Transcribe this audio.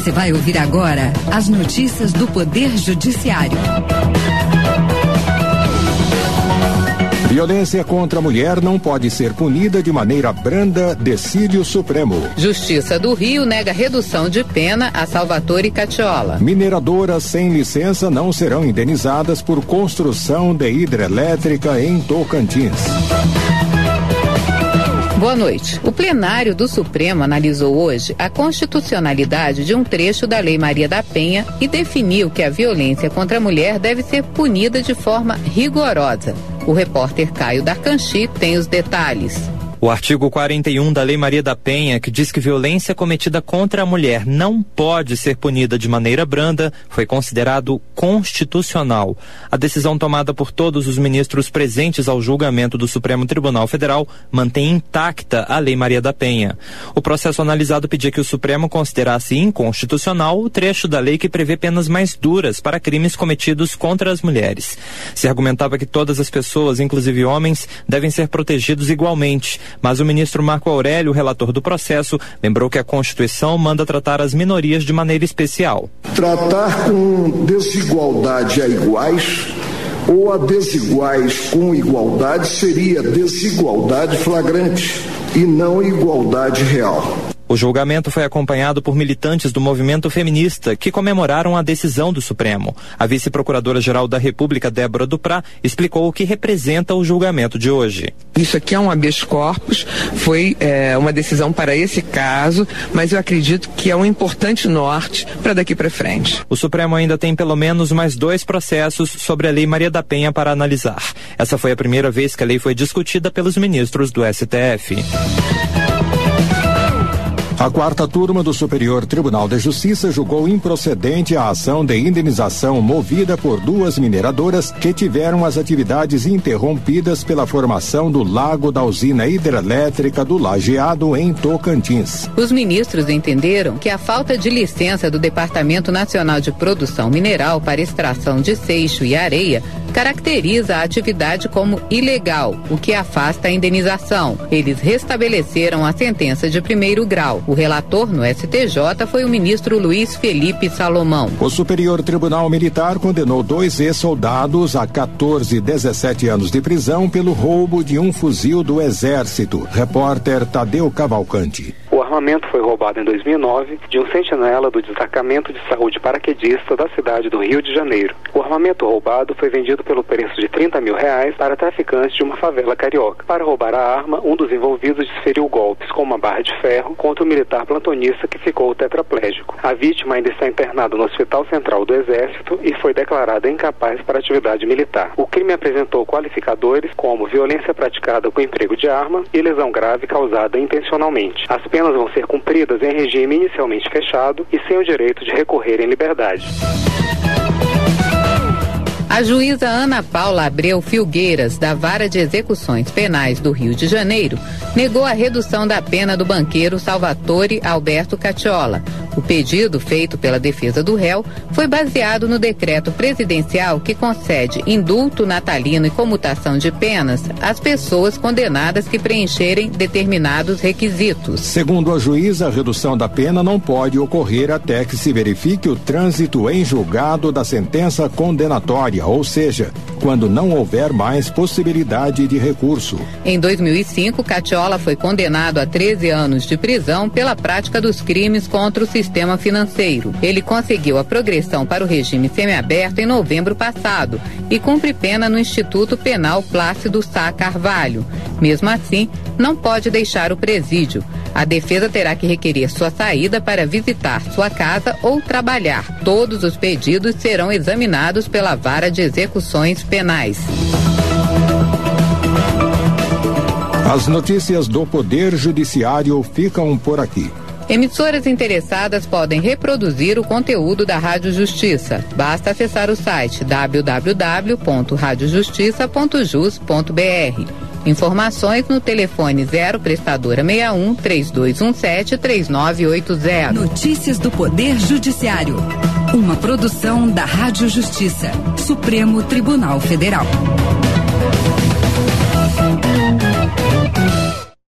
Você vai ouvir agora as notícias do Poder Judiciário. Violência contra a mulher não pode ser punida de maneira branda, decide o Supremo. Justiça do Rio nega redução de pena a Salvatore Cacciola. Mineradoras sem licença não serão indenizadas por construção de hidrelétrica em Tocantins. Boa noite. O plenário do Supremo analisou hoje a constitucionalidade de um trecho da Lei Maria da Penha e definiu que a violência contra a mulher deve ser punida de forma rigorosa. O repórter Caio Darcanchi tem os detalhes. O artigo 41 da Lei Maria da Penha, que diz que violência cometida contra a mulher não pode ser punida de maneira branda, foi considerado constitucional. A decisão tomada por todos os ministros presentes ao julgamento do Supremo Tribunal Federal mantém intacta a Lei Maria da Penha. O processo analisado pedia que o Supremo considerasse inconstitucional o trecho da lei que prevê penas mais duras para crimes cometidos contra as mulheres. Se argumentava que todas as pessoas, inclusive homens, devem ser protegidos igualmente. Mas o ministro Marco Aurélio, relator do processo, lembrou que a Constituição manda tratar as minorias de maneira especial. Tratar com desigualdade a iguais ou a desiguais com igualdade seria desigualdade flagrante e não igualdade real. O julgamento foi acompanhado por militantes do movimento feminista que comemoraram a decisão do Supremo. A vice-procuradora-geral da República, Débora Duprá, explicou o que representa o julgamento de hoje. Isso aqui é um habeas corpus, foi uma decisão para esse caso, mas eu acredito que é um importante norte para daqui para frente. O Supremo ainda tem pelo menos mais 2 processos sobre a Lei Maria da Penha para analisar. Essa foi a primeira vez que a lei foi discutida pelos ministros do STF. A 4ª turma do Superior Tribunal de Justiça julgou improcedente a ação de indenização movida por 2 mineradoras que tiveram as atividades interrompidas pela formação do lago da usina hidrelétrica do Lajeado, em Tocantins. Os ministros entenderam que a falta de licença do Departamento Nacional de Produção Mineral para extração de seixo e areia caracteriza a atividade como ilegal, o que afasta a indenização. Eles restabeleceram a sentença de 1º grau. O relator no STJ foi o ministro Luiz Felipe Salomão. O Superior Tribunal Militar condenou 2 ex-soldados a 14 e 17 anos de prisão pelo roubo de um fuzil do Exército. Repórter Tadeu Cavalcante. O armamento foi roubado em 2009 de um sentinela do Destacamento de Saúde Paraquedista da cidade do Rio de Janeiro. O armamento roubado foi vendido pelo preço de R$30 mil para traficantes de uma favela carioca. Para roubar a arma, um dos envolvidos desferiu golpes com uma barra de ferro contra o militar plantonista que ficou tetraplégico. A vítima ainda está internada no Hospital Central do Exército e foi declarada incapaz para atividade militar. O crime apresentou qualificadores como violência praticada com emprego de arma e lesão grave causada intencionalmente. As penas vão ser cumpridas em regime inicialmente fechado e sem o direito de recorrer em liberdade. A juíza Ana Paula Abreu Filgueiras, da Vara de Execuções Penais do Rio de Janeiro, negou a redução da pena do banqueiro Salvatore Alberto Cacciola. O pedido, feito pela defesa do réu, foi baseado no decreto presidencial que concede indulto natalino e comutação de penas às pessoas condenadas que preencherem determinados requisitos. Segundo a juíza, a redução da pena não pode ocorrer até que se verifique o trânsito em julgado da sentença condenatória, ou seja, quando não houver mais possibilidade de recurso. Em 2005, Cacciola foi condenado a 13 anos de prisão pela prática dos crimes contra o sistema financeiro. Ele conseguiu a progressão para o regime semiaberto em novembro passado e cumpre pena no Instituto Penal Plácido Sá Carvalho. Mesmo assim, não pode deixar o presídio. A defesa terá que requerer sua saída para visitar sua casa ou trabalhar. Todos os pedidos serão examinados pela Vara de Execuções Penais. As notícias do Poder Judiciário ficam por aqui. Emissoras interessadas podem reproduzir o conteúdo da Rádio Justiça. Basta acessar o site www.radiojustiça.jus.br. Informações no telefone 0 prestadora 61 3217 3980. Notícias do Poder Judiciário. Uma produção da Rádio Justiça, Supremo Tribunal Federal.